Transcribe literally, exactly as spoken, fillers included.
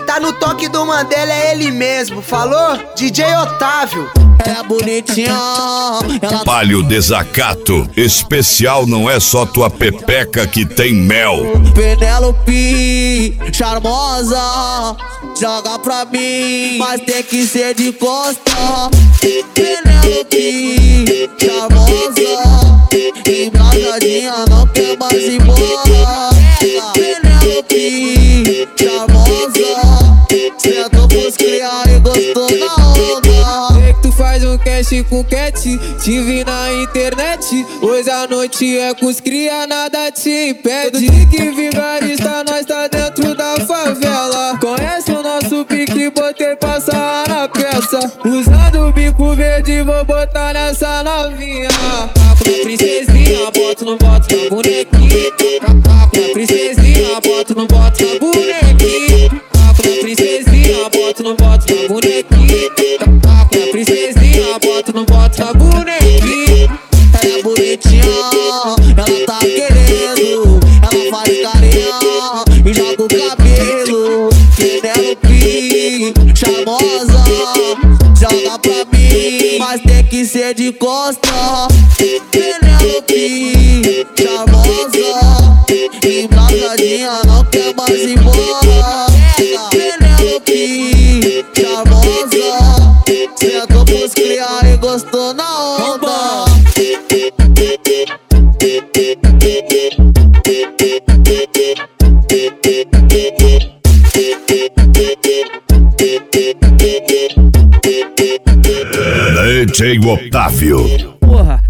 tá no toque do Mandela, é ele mesmo, falou? D J Otávio. Ela é bonitinha, ela... Palio Desacato, especial não é só tua pepeca que tem mel. Penélope, charmosa, joga pra mim, mas tem que ser de costa. Penélope, charmosa, embrasadinha, não quer mais ir embora. Penélope, charmosa, sentou pros criar e gostou na onda. Faz um cast com cat, te vi na internet. Hoje a noite é com os cria, nada te impede. Que vigarista, nós tá dentro da favela. Conhece o nosso pique, botei passar na peça. Usando o bico verde, vou botar nessa novinha. Papo na princesinha, boto, não boto na bonequinha. Papo na princesinha, boto, não boto na bonequinha. Papo na princesinha, boto, não boto na bonequinha. Papo na princesinha, boto, não boto na bonequinha. Ela é bonitinha, ela tá querendo. Ela faz carinha e joga o cabelo. Penélope, charmosa, joga pra mim, mas tem que ser de costa. Penélope, charmosa, embrasadinha, não quer mais ir embora. Penélope, charmosa, sentou pros criar e gostou na onda. D J Otávio. Porra,